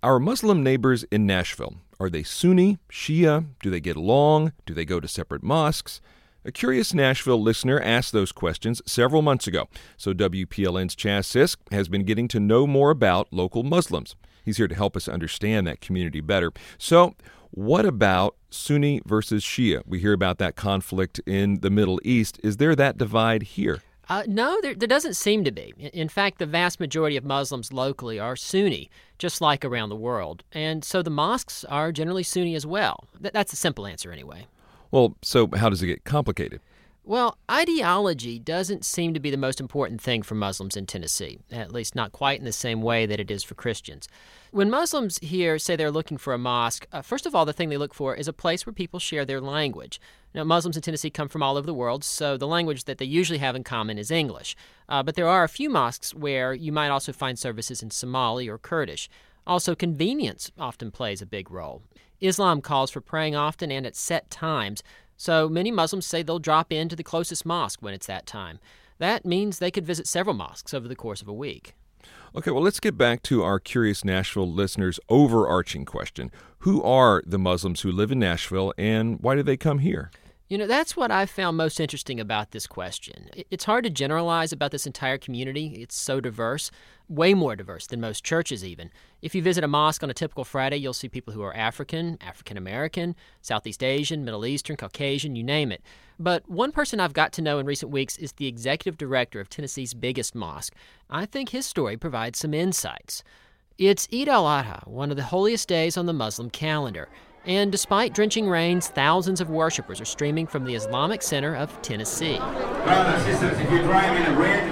Our Muslim neighbors in Nashville, are they Sunni, Shia? Do they get along? Do they go to separate mosques? A curious Nashville listener asked those questions several months ago, so WPLN's Chaz Sisk has been getting to know more about local Muslims. He's here to help us understand that community better. So, what about Sunni versus Shia? We hear about that conflict in the Middle East. Is there that divide here? No, there doesn't seem to be. In fact, the vast majority of Muslims locally are Sunni, just like around the world. And so the mosques are generally Sunni as well. That's the simple answer anyway. Well, so how does it get complicated? Well, ideology doesn't seem to be the most important thing for Muslims in Tennessee, at least not quite in the same way that it is for Christians. When Muslims here say they're looking for a mosque, first of all, the thing they look for is a place where people share their language. Now, Muslims in Tennessee come from all over the world, so the language that they usually have in common is English. But there are a few mosques where you might also find services in Somali or Kurdish. Also, convenience often plays a big role. Islam calls for praying often and at set times, so many Muslims say they'll drop into the closest mosque when it's that time. That means they could visit several mosques over the course of a week. Okay, well, let's get back to our curious Nashville listeners' overarching question. Who are the Muslims who live in Nashville, and why do they come here? You know, that's what I found most interesting about this question. It's hard to generalize about this entire community. It's so diverse, way more diverse than most churches even. If you visit a mosque on a typical Friday, you'll see people who are African, African American, Southeast Asian, Middle Eastern, Caucasian, you name it. But one person I've got to know in recent weeks is the executive director of Tennessee's biggest mosque. I think his story provides some insights. It's Eid al-Adha, one of the holiest days on the Muslim calendar. And despite drenching rains, thousands of worshipers are streaming from the Islamic Center of Tennessee. Brothers and sisters, if you're driving a red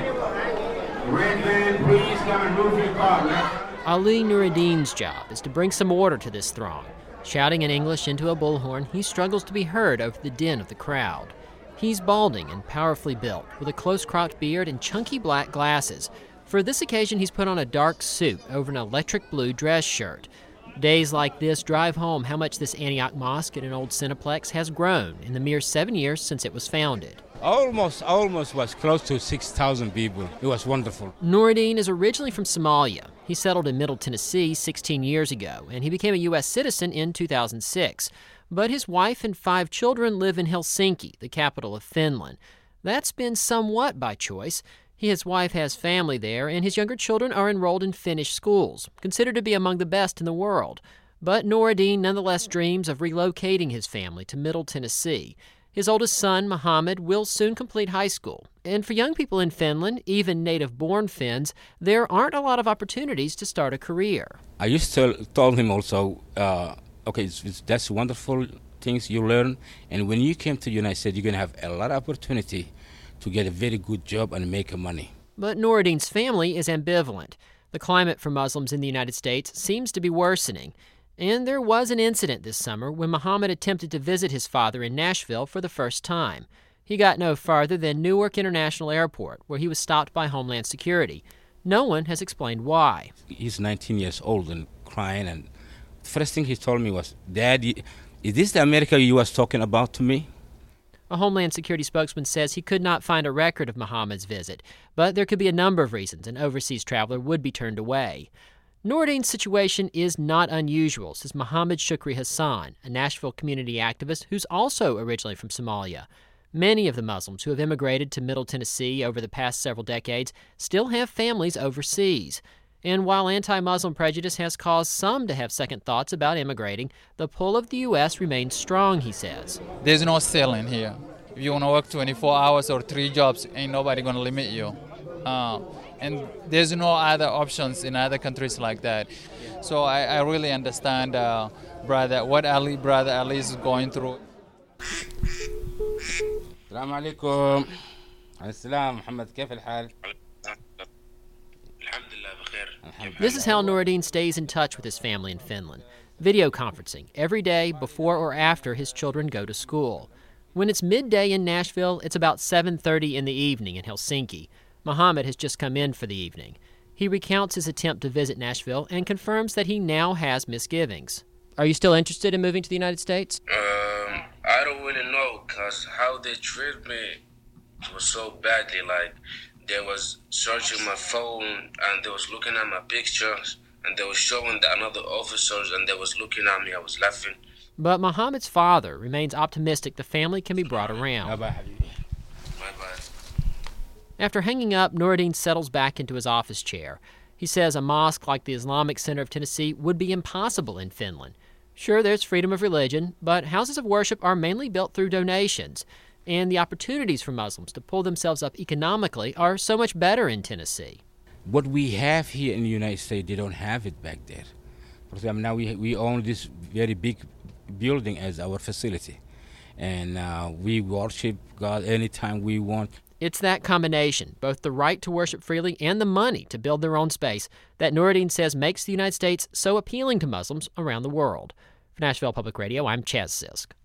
van, please come and move your car, man. Ali Nuruddin's job is to bring some order to this throng. Shouting in English into a bullhorn, he struggles to be heard over the din of the crowd. He's balding and powerfully built, with a close-cropped beard and chunky black glasses. For this occasion, he's put on a dark suit over an electric blue dress shirt. Days like this drive home how much this Antioch Mosque at an old Cineplex has grown in the mere 7 years since it was founded. Almost was close to 6,000 people. It was wonderful. Nuruddin is originally from Somalia. He settled in Middle Tennessee 16 years ago, and he became a U.S. citizen in 2006. But his wife and 5 children live in Helsinki, the capital of Finland. That's been somewhat by choice. His wife has family there, and his younger children are enrolled in Finnish schools, considered to be among the best in the world. But Nuruddin nonetheless dreams of relocating his family to Middle Tennessee. His oldest son, Muhammad, will soon complete high school. And for young people in Finland, even native-born Finns, there aren't a lot of opportunities to start a career. I used to tell him also, that's wonderful things you learn, and when you came to the United States, you're going to have a lot of opportunity to get a very good job and make money. But Nuruddin's family is ambivalent. The climate for Muslims in the United States seems to be worsening. And there was an incident this summer when Muhammad attempted to visit his father in Nashville for the first time. He got no farther than Newark International Airport, where he was stopped by Homeland Security. No one has explained why. He's 19 years old and crying, and the first thing he told me was, "Dad, is this the America you was talking about to me?" A Homeland Security spokesman says he could not find a record of Muhammad's visit, but there could be a number of reasons an overseas traveler would be turned away. Nuruddin's situation is not unusual, says Muhammad Shukri Hassan, a Nashville community activist who's also originally from Somalia. Many of the Muslims who have immigrated to Middle Tennessee over the past several decades still have families overseas. And while anti-Muslim prejudice has caused some to have second thoughts about immigrating, the pull of the U.S. remains strong, he says. There's no ceiling here. If you want to work 24 hours or 3 jobs, ain't nobody going to limit you. And there's no other options in other countries like that. So I really understand what Brother Ali is going through. Assalamu alaikum. Assalam, Muhammad, كيف الحال? This is how Nuruddin stays in touch with his family in Finland, video conferencing every day before or after his children go to school. When it's midday in Nashville, it's about 7:30 in the evening in Helsinki. Muhammad has just come in for the evening. He recounts his attempt to visit Nashville and confirms that he now has misgivings. Are you still interested in moving to the United States? I don't really know, because how they treated me was so badly. Like, they was searching my phone and they was looking at my pictures and they were showing the another officers, and they was looking at me. I was laughing. But Muhammad's father remains optimistic the family can be brought around. Bye-bye. After hanging up, Nuruddin settles back into his office chair. He says a mosque like the Islamic Center of Tennessee would be impossible in Finland. Sure, there's freedom of religion, but houses of worship are mainly built through donations, and the opportunities for Muslims to pull themselves up economically are so much better in Tennessee. What we have here in the United States, they don't have it back there. For example, now we own this very big building as our facility, and we worship God anytime we want. It's that combination, both the right to worship freely and the money to build their own space, that Nuruddin says makes the United States so appealing to Muslims around the world. For Nashville Public Radio, I'm Chaz Sisk.